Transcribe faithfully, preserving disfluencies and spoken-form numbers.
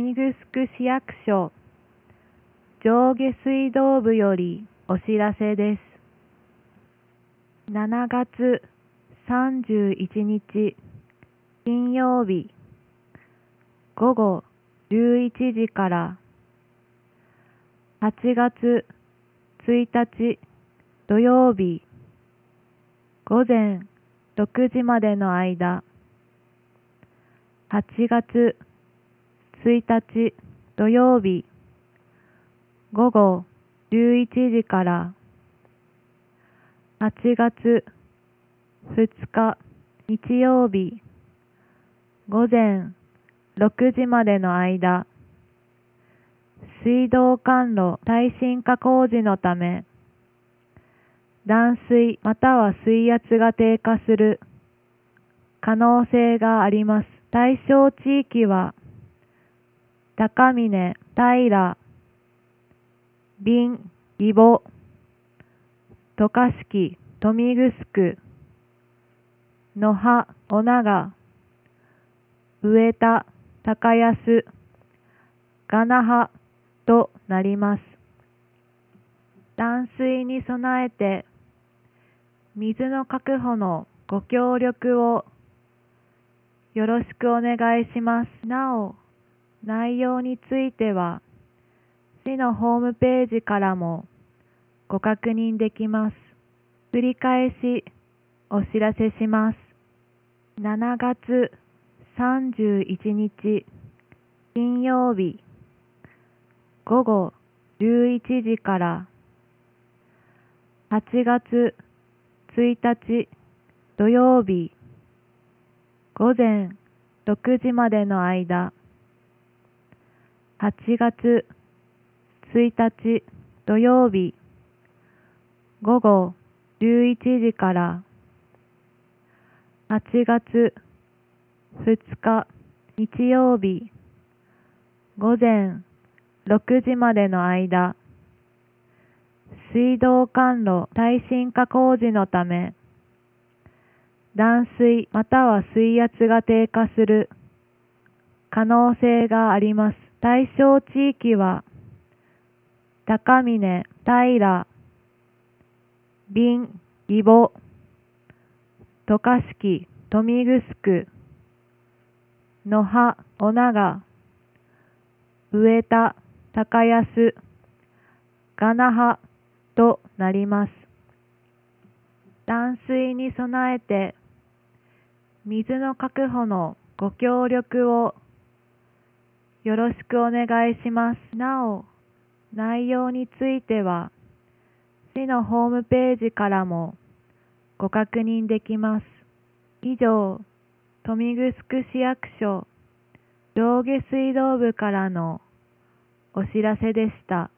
みぐすく市役所上下水道部よりお知らせです。しちがつさんじゅういちにち金曜日ごごじゅういちじからはちがつついたち土曜日ごぜんろくじまでの間、はちがつついたち土曜日ごごじゅういちじからはちがつふつか日曜日ごぜんろくじまでの間、水道管路耐震化工事のため、断水または水圧が低下する可能性があります。対象地域は、高峰、平、備、義母、渡嘉敷、豊見城、野羽、女長、上田、高安、が那覇となります。断水に備えて、水の確保のご協力をよろしくお願いします。なお、内容については、市のホームページからもご確認できます。繰り返しお知らせします。しちがつさんじゅういちにち金曜日ごごじゅういちじからはちがつついたち土曜日ごぜんろくじまでの間、はちがつついたち土曜日ごごじゅういちじからはちがつふつか日曜日ごぜんろくじまでの間、水道管路耐震化工事のため、断水または水圧が低下する可能性があります。対象地域は、高峰、平、備、義母、渡嘉敷、豊見城、野羽、女長、上田、高安、が那覇となります。断水に備えて、水の確保のご協力をよろしくお願いします。なお、内容については、市のホームページからもご確認できます。以上、豊見城市役所上下水道部からのお知らせでした。